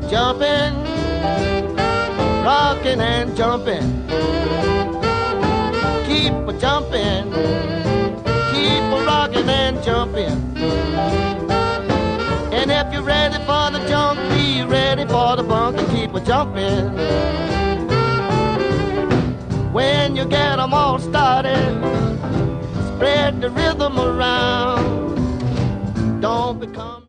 jumping, rocking and jumping. Keep a jumping, keep a rocking and jumping. And if you're ready for the jump, be ready for the bunk and keep a jumping. When you get 'em all started, spread the rhythm around. Don't become